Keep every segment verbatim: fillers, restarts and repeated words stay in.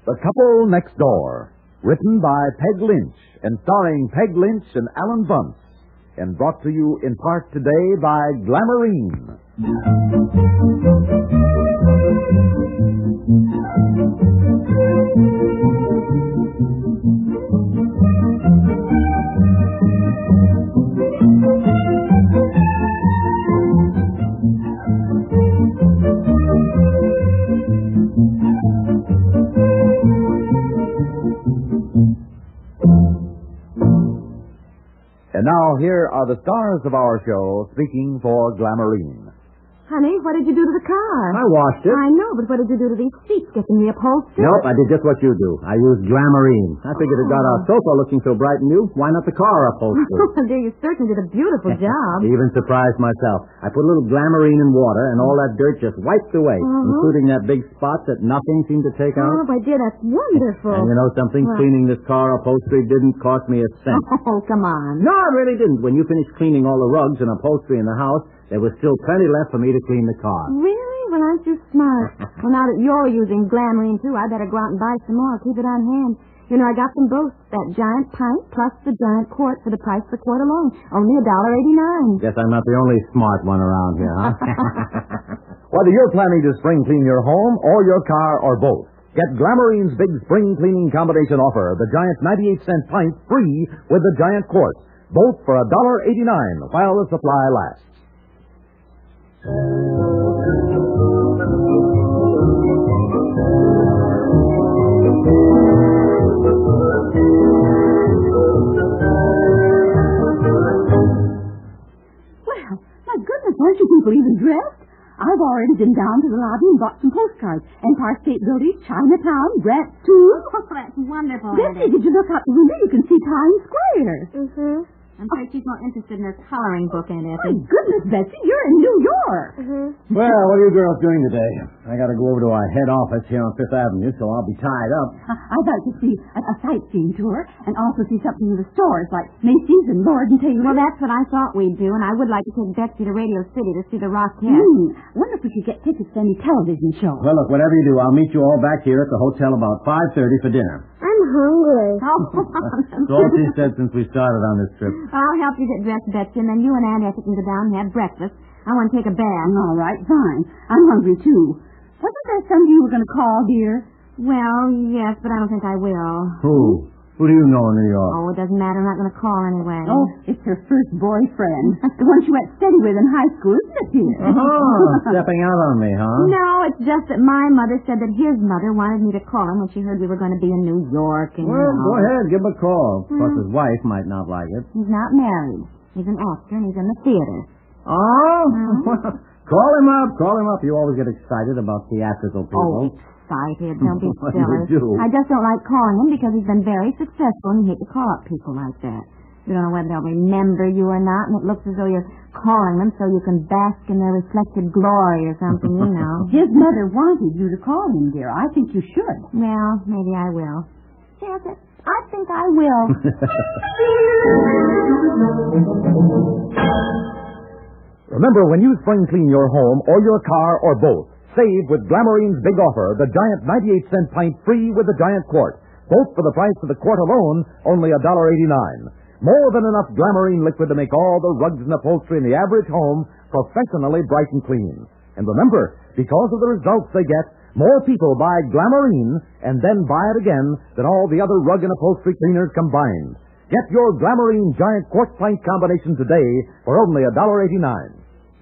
The Couple Next Door, written by Peg Lynch and starring Peg Lynch and Alan Bunce, and brought to you in part today by Glamourine. And now, here are the stars of our show speaking for Glamourine. Honey, what did you do to the car? I washed it. I know, but what did you do to these seats? Get them reupholstered? Nope, I did just what you do. I used Glamourine. I figured it got our sofa looking so bright and new. Why not the car upholstered? Oh, dear, you certainly did a beautiful job. Even surprised myself. I put a little Glamourine in water, and all that dirt just wiped away, uh-huh. including that big spot that nothing seemed to take out. Oh, my dear, that's wonderful. And you know something? What? Cleaning this car upholstery didn't cost me a cent. Oh, come on. No, it really didn't. When you finished cleaning all the rugs and upholstery in the house, there was still plenty left for me to clean the car. Really? Well, aren't you smart? Well, now that you're using Glamourine, too, I better go out and buy some more. Keep it on hand. You know, I got them both. That giant pint plus the giant quart for the price of the quart alone. Only a dollar eighty-nine. Guess I'm not the only smart one around here, huh? Whether you're planning to spring clean your home or your car or both, get Glamourine's big spring cleaning combination offer, the giant ninety-eight cent pint free with the giant quart. Both for a dollar eighty-nine while the supply lasts. Aren't you people even dressed? I've already been down to the lobby and bought some postcards. Empire State Building, Chinatown, Grant, too. Oh, that's wonderful, Betsy, did you look out the window? You can see Times Square. Mm-hmm. I'm afraid she's more interested in her coloring book, Aunt My Effie. goodness, Betsy, you're in New York. Mm-hmm. Well, what are you girls doing today? I got to go over to our head office here on Fifth Avenue, so I'll be tied up. I'd like to see a, a sightseeing tour and also see something in the stores like Macy's and Lord and Taylor. Well, that's what I thought we'd do, and I would like to take Betsy to Radio City to see the Rockettes. Hmm. Wonder if we could get tickets to any television show. Well, look, whatever you do, I'll meet you all back here at the hotel about five thirty for dinner. I'm hungry. Oh, That's all she said since we started on this trip. I'll help you get dressed, Betsy, and then you and Aunt Effie can go down and have breakfast. I want to take a bath. All right, fine. I'm hungry, too. Wasn't there somebody you were going to call, dear? Well, yes, but I don't think I will. Who? Who do you know in New York? Oh, it doesn't matter. I'm not going to call anyway. Oh, it's her first boyfriend. The one she went steady with in high school, isn't it, dear? Oh, stepping out on me, huh? No, it's just that my mother said that his mother wanted me to call him when she heard we were going to be in New York. And, Well, you know. go ahead, give him a call. Plus, Hmm. his wife might not like it. He's not married. He's an actor, and he's in the theater. Oh? Hmm? Call him up, call him up. You always get excited about theatrical people. Oh, excited. Don't be What do you silly. do? I just don't like calling him because he's been very successful, and you hate to call up people like that. You don't know whether they'll remember you or not, and it looks as though you're calling them so you can bask in their reflected glory or something, you know. His mother wanted you to call him, dear. I think you should. Well, maybe I will. Yes, I think I will. Remember, when you spring clean your home or your car or both, save with Glamourine's big offer, the giant ninety-eight cent pint free with the giant quart. Both for the price of the quart alone, only a dollar eighty-nine. More than enough Glamourine liquid to make all the rugs and upholstery in the average home professionally bright and clean. And remember, because of the results they get, more people buy Glamourine and then buy it again than all the other rug and upholstery cleaners combined. Get your Glamourine giant quart pint combination today for only a dollar eighty-nine.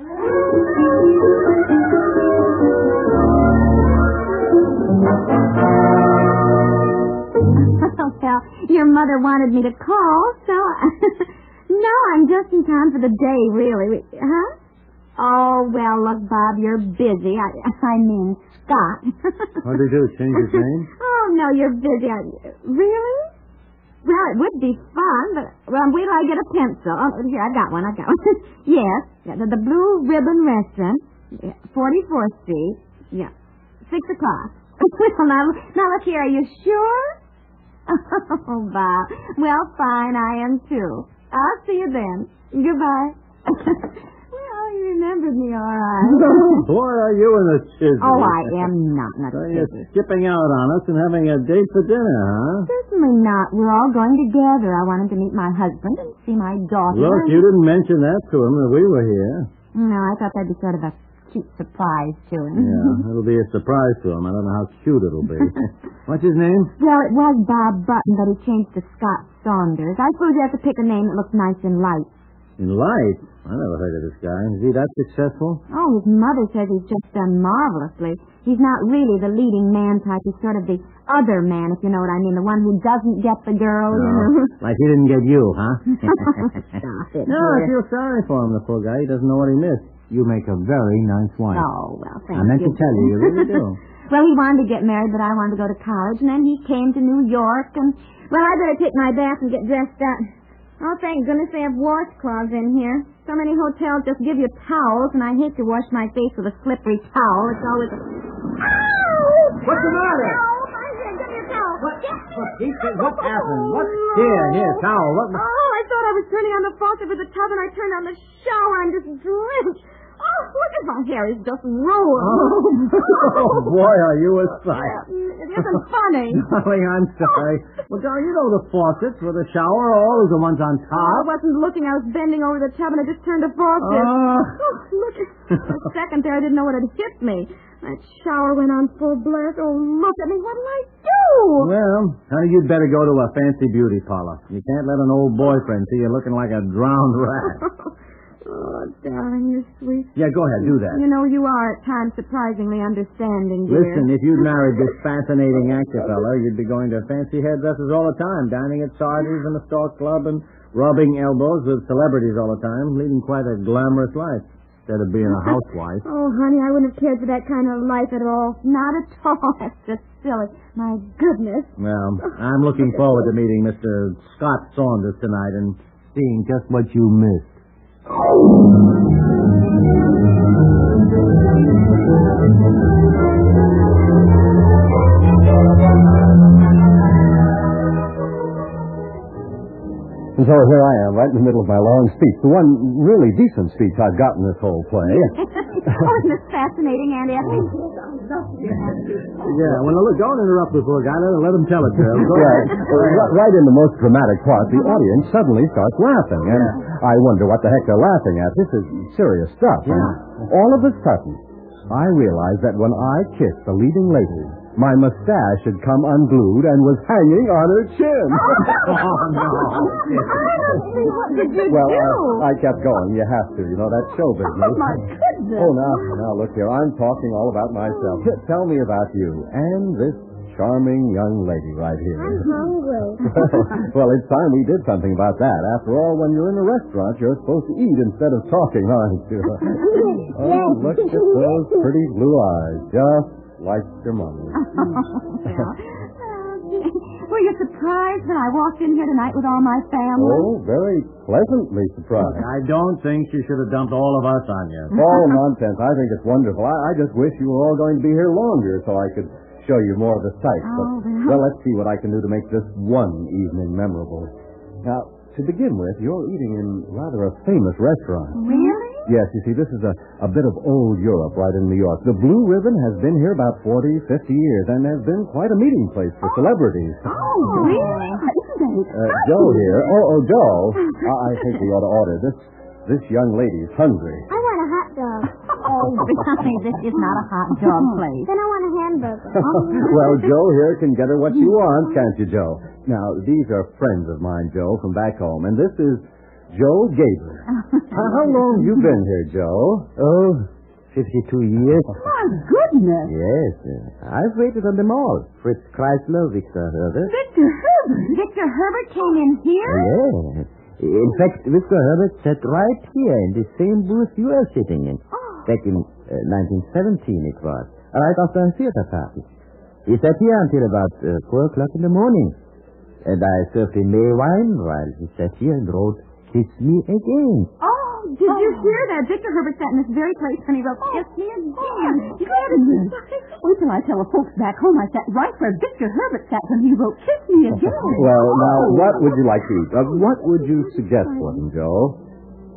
Well, your mother wanted me to call, so... No, I'm just in time for the day, really. Huh? Oh, well, look, Bob, you're busy. I, I mean, Scott. What did he do, change his name? Oh, no, you're busy. I, really? Well, it would be fun, but... Well, wait till I get a pencil. Oh, here, I got one, I got one. Yes, yeah, the, the Blue Ribbon Restaurant, forty-fourth Street. Yeah, six o'clock. Well, now, now, look here, are you sure? Oh, Bob. Well, fine, I am too. I'll see you then. Goodbye. Well, you remembered me all right. Boy, are you in a tizzy. Oh, I am not in a So you're tizzy. skipping out on us and having a date for dinner, huh? Certainly not. We're all going together. I wanted to meet my husband and see my daughter. Look, you didn't mention that to him that we were here. No, I thought that'd be sort of a cute surprise to him. Yeah, it'll be a surprise to him. I don't know how cute it'll be. What's his name? Well, it was Bob Button, but he changed to Scott Saunders. I suppose you have to pick a name that looks nice in lights. In Light? I never heard of this guy. Is he that successful? Oh, his mother says he's just done marvelously. He's not really the leading man type. He's sort of the other man, if you know what I mean. The one who doesn't get the girl, you know. Like he didn't get you, huh? Stop it, No, I dear. feel sorry for him, the poor guy. He doesn't know what he missed. You make a very nice wife. Oh, well, thank I meant you. to tell you, you really do. Well, he wanted to get married, but I wanted to go to college, and then he came to New York, and, well, I better take my bath and get dressed up. Oh, thank goodness they have washcloths in here. So many hotels just give you towels, and I hate to wash my face with a slippery towel. It's always a... Ow! What's the matter? Oh, my head. Give me a towel. What? Get What? He said, what Oh, happened? What? Lord. Here, here, towel. What? Oh, I thought I was turning on the faucet for the tub, and I turned on the shower. I'm just drenched. Oh, look at my hair. It's just ruined. Oh, boy, are you a sight. It isn't funny. Darling, I'm sorry. Well, darling, you know the faucets for the shower are always the ones on I top. wasn't looking. I was bending over the tub, and I just turned the faucet. Ah. Oh, look. For a second there, I didn't know what had hit me. That shower went on full blast. Oh, look at me. What'll I do? Well, honey, you'd better go to a fancy beauty parlor. You can't let an old boyfriend see you looking like a drowned rat. Oh, darling, you're sweet. Yeah, go ahead, do that. You know, you are at times surprisingly understanding, dear. Listen, if you'd married this fascinating actor fellow, you'd be going to fancy hairdressers all the time, dining at Sardi's and the Stork Club and rubbing elbows with celebrities all the time, leading quite a glamorous life instead of being a housewife. Oh, honey, I wouldn't have cared for that kind of life at all. Not at all. That's just silly. My goodness. Well, I'm looking forward to meeting Mister Scott Saunders tonight and seeing just what you missed. And so here I am, right in the middle of my long speech. The one really decent speech I've gotten this whole play. Oh, isn't this fascinating, Andy? I think... Yeah, well, look, don't interrupt the poor guy. Let, let him tell it to him. Go Right. ahead. Right- right in the most dramatic part, the audience suddenly starts laughing, and I wonder what the heck they're laughing at. This is serious stuff. Yeah. And all of a sudden, I realized that when I kissed the leading lady, my mustache had come unglued and was hanging on her chin. Oh, no. What did you Well, do? I, I kept going. You have to. You know, that's show business. Oh, my goodness. Oh, now, now, look here. I'm talking all about myself. T- Tell me about you and this charming young lady right here. I'm hungry. Well, it's time we did something about that. After all, when you're in a restaurant, you're supposed to eat instead of talking, aren't you? Oh, look at those pretty blue eyes. Just like your mother. Well, were you surprised when I walked in here tonight with all my family? Oh, very pleasantly surprised. I don't think you should have dumped all of us on you. Oh, nonsense. I think it's wonderful. I, I just wish you were all going to be here longer so I could show you more of the sights. Oh, but, well. well, let's see what I can do to make this one evening memorable. Now, to begin with, you're eating in rather a famous restaurant. Really? Yes, you see, this is a, a bit of old Europe right in New York. The Blue Ribbon has been here about forty, fifty years and has been quite a meeting place for celebrities. Oh, really? Isn't it? Uh, Joe here. Oh, oh, Joe. I, I think we ought to order. This this young lady's hungry. I want a hot dog. Oh, Bonnie, this is not a hot dog place. Then I want a hamburger. Well, Joe here can get her what she wants, can't you, Joe? Now, these are friends of mine, Joe, from back home, and this is Joe Gaber. How, how long you been here, Joe? Oh, fifty-two years. My goodness. Yes, uh, I've waited on them all. Fritz Kreisler, Victor Herbert. Victor Herbert. Victor Herbert came in here? Yes. In fact, Victor Herbert sat right here in the same booth you are sitting in. Back in uh, nineteen seventeen it was. Right after a theater party. He sat here until about uh, four o'clock in the morning. And I served him May wine while he sat here and wrote, "Kiss Me Again." Oh, did you hear that? Victor Herbert sat in this very place and he wrote, Kiss Me Again. Goodness. Wait till I tell the folks back home I sat right where Victor Herbert sat when he wrote Kiss Me Again. Well, now, what would you like to eat? Uh, what would you suggest for them, Joe?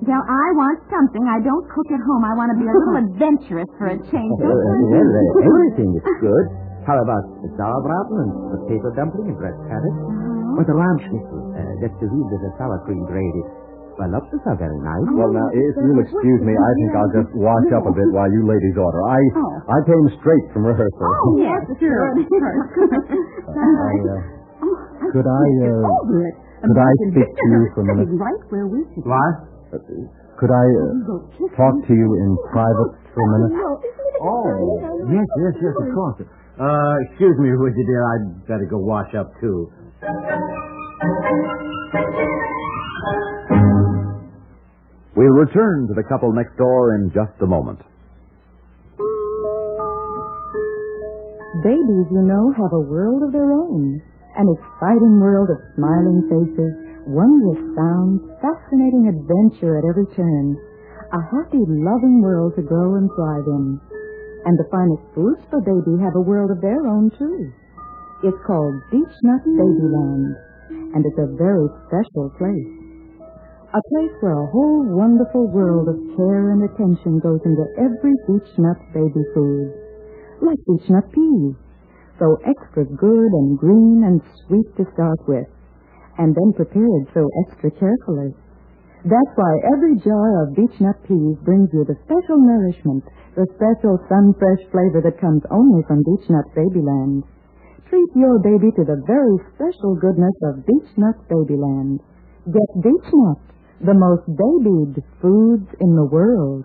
Well, I want something. I don't cook at home. I want to be a little adventurous for a change. Uh, well, uh, everything is good. How about sauerbraten and potato dumpling and red carrot? Uh-huh. Or the lamb schnitzel, uh, that's the wheat with the sour cream gravy. Well, lobsters are very nice. Well, now, if you'll excuse me, I think I'll just wash up a bit while you ladies order. I Oh. I came straight from rehearsal. Oh, yes, sure. I, uh, could I, uh, Over it. could I speak to you for a minute? Right where we sit. What? Uh, could I uh, talk to you in private for a minute? Oh, yes, yes, yes, of course. Uh, excuse me, would you, dear? I'd better go wash up, too. We'll return to the couple next door in just a moment. Babies, you know, have a world of their own. An exciting world of smiling faces, wondrous sounds, fascinating adventure at every turn. A happy, loving world to grow and thrive in. And the finest foods for baby have a world of their own, too. It's called Beechnut Babyland, and it's a very special place. A place where a whole wonderful world of care and attention goes into every beechnut baby food. Like beechnut peas, so extra good and green and sweet to start with, and then prepared so extra carefully. That's why every jar of beechnut peas brings you the special nourishment, the special sun-fresh flavor that comes only from Beechnut Babyland. Treat your baby to the very special goodness of Beechnut Babyland. Get Beechnut, the most babied foods in the world.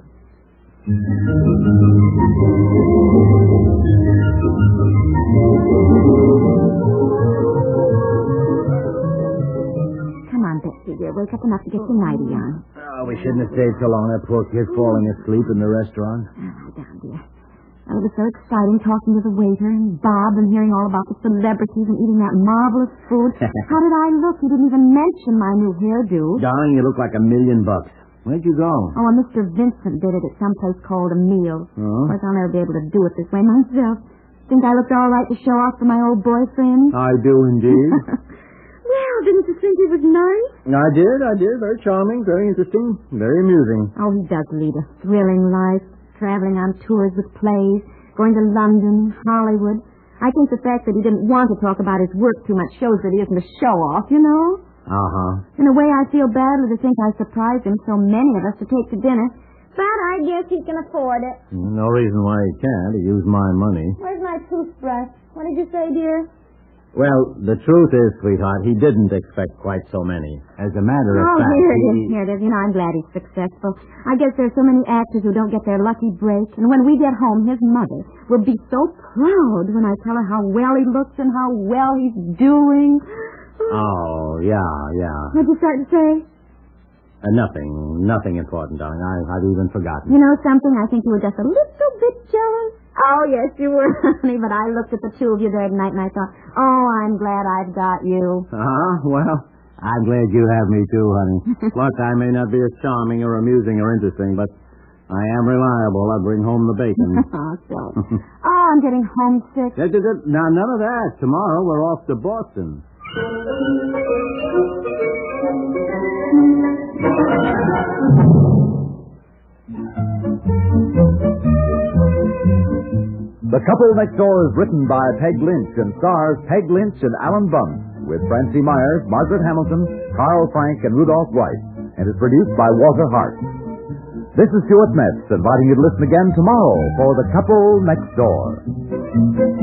Come on, Betsy, dear. Wake up enough to get your nightie on. Oh, we shouldn't have stayed so long. That poor kid falling asleep in the restaurant. Oh, lie down, dear. Oh, it was so exciting talking to the waiter and Bob and hearing all about the celebrities and eating that marvelous food. How did I look? You didn't even mention my new hairdo. Darling, you look like a million bucks. Where'd you go? Oh, and Mister Vincent did it at some place called a meal. Oh? Of course, I'll never be able to do it this way myself. Think I looked all right to show off for my old boyfriend? I do indeed. Well, didn't you think he was nice? I did, I did. Very charming, very interesting, very amusing. Oh, he does lead a thrilling life, traveling on tours with plays, going to London, Hollywood. I think the fact that he didn't want to talk about his work too much shows that he isn't a show-off, you know? Uh-huh. In a way, I feel badly to think I surprised him so many of us to take to dinner. But I guess he can afford it. No reason why he can't. He used my money. Where's my toothbrush? What did you say, dear? Well, the truth is, sweetheart, he didn't expect quite so many. As a matter of Oh, fact, here it is. he... Here it is. You know, I'm glad he's successful. I guess there's so many actors who don't get their lucky break. And when we get home, his mother will be so proud when I tell her how well he looks and how well he's doing. Oh, yeah, yeah. What'd you start to say? Uh, nothing, nothing important, darling. I, I've even forgotten. You know something? I think you were just a little bit jealous. Oh, yes, you were, honey. But I looked at the two of you there tonight and I thought, oh, I'm glad I've got you. Uh-huh. Well, I'm glad you have me too, honey. Look, I may not be as charming or amusing or interesting, but I am reliable. I bring home the bacon. Oh, so. Oh, I'm getting homesick. Yes, yes, yes. Now, none of that. Tomorrow we're off to Boston. The Couple Next Door is written by Peg Lynch and stars Peg Lynch and Alan Bunce, with Francie Myers, Margaret Hamilton, Carl Frank, and Rudolph Weiss, and is produced by Walter Hart. This is Stuart Metz, inviting you to listen again tomorrow for The Couple Next Door.